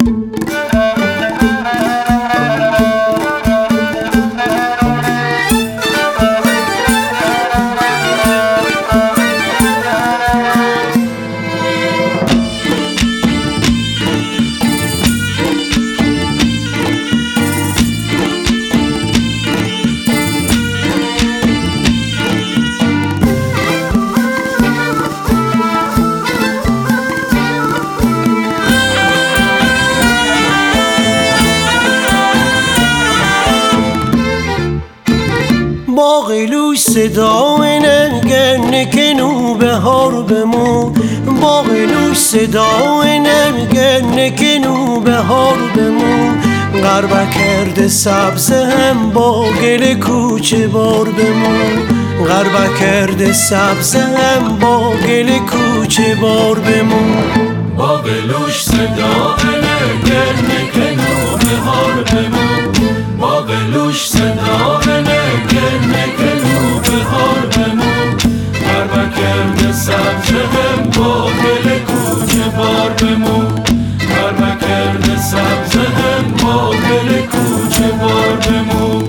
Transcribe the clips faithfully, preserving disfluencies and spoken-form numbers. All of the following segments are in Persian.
باغلوش صدای نرگن کنو بهار بمون، باغلوش صدای نرگن کنو بهار بمون. غربه کرده سبز هم با گل کوچه بار بمون، غربه کرده سبز هم با گل کوچه بار بمون. باغلوش صدای نرگن کنو بهار بمون، باغلوش صدای نرگن کنو بهار بمون. غربه کرده سبز هم با گل کوچه بار بمون، غربه کرده سبز هم با گل کوچه بار بمون.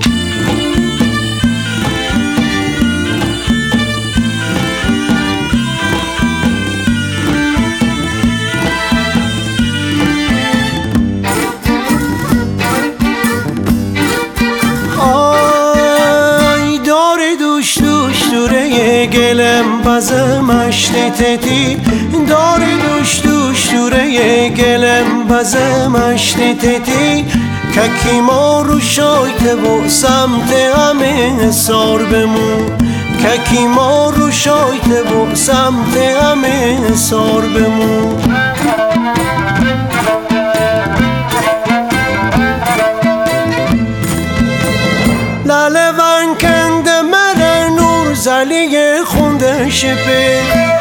گلم بزم اشتی تتی داری دوش دوش دوره گلم بزم اشتی تتی ککی ما رو شایته و سمت همه سار بمون، ککی ما رو شایته و سمت همه سار بمون. لاله ون کنده مره نور زلیه خونده شپه،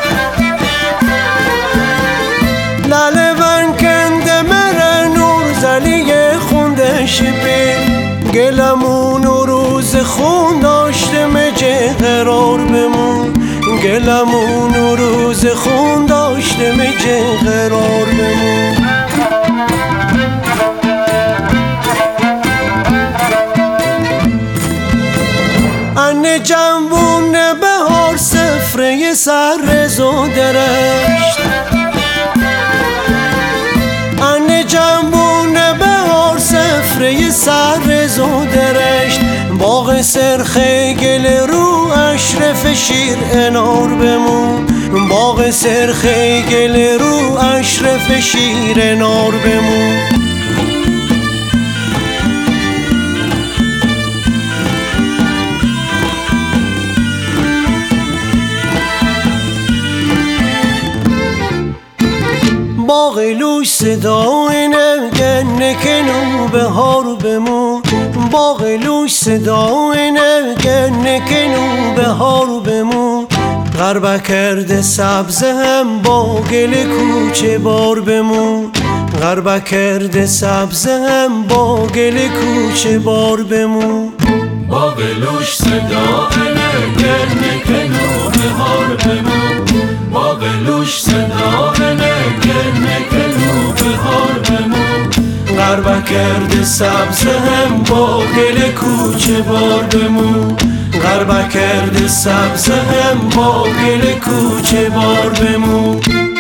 لاله ون کنده مره نور زلیه خونده شپه. گلمون و روز خون داشته مجه قرار بمون، گلمون و روز خون داشته مجه قرار بمون. انه جنبون بهار سفره سر رزو درشت، انه جنبون بهار سفره سر رزو درشت. باغ سرخه گل رو اشرف شیر انار بمون، باغ سرخه گل رو اشرف شیر انار بمون. باغلوش صدای نرگن کنو بهار بمون، باغلوش صدای نرگن کنو بهار بمون. غربه کرده سبز هم با گل کوچه بار بمون، غربه کرده سبز هم با گل کوچه بار بمون. باغلوش صدای نرگن کنو بهار بمون، باغلوش صدای نرگن کنو بهار بمون. غربه کرده سبز هم با گل کوچه بار بمون، غربه کرده سبز هم با گل کوچه بار بمون.